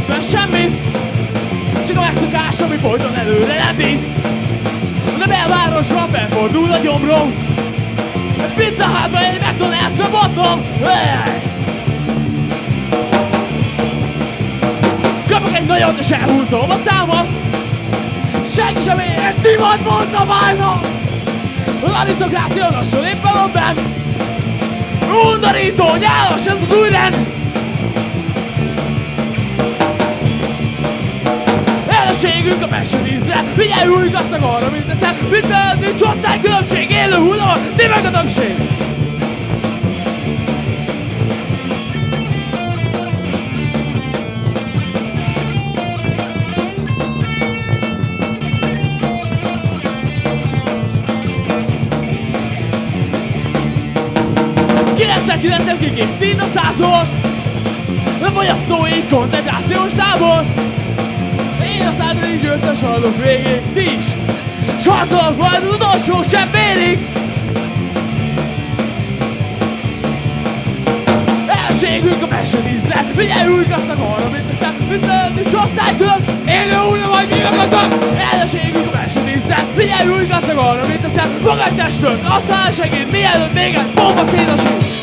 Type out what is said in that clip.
közben semmit, csak a megszokás, ami folyton előre lendít. De belvárosban befordul a gyomrom, egy Pizza Hutba egy McDonald'sra botlom. Kapok egy nagyot és elhúzom a számot, senki sem ér egy divatból szabálynak. Az arisztokrácia lassan éppen van benn, undorító, nyálas ez az új rend. Ellenségünk a megsödízze, figyelj újj gazdag arra, mint teszem. Viszont nincs osztálykülönbség, élő hullama, ti meg a többség. Kilenc szint a 100 volt, a fogyasztói koncentrációs tábor. Én a 100. győztes haladok végig, ti is, s harcolok majd az utolsó cseppérig. Ellenségünk a megsödízze, figyelj új gazdag arra, mint teszem. Viszont nincs osztálykülönbség, élő hullama, vagy mi meg a több. Ellenségünk a megsödízze, figyelj új gazdag arra, mint teszem. Magadj testőt, aztán segít, mielőtt még egy bomba szétesít.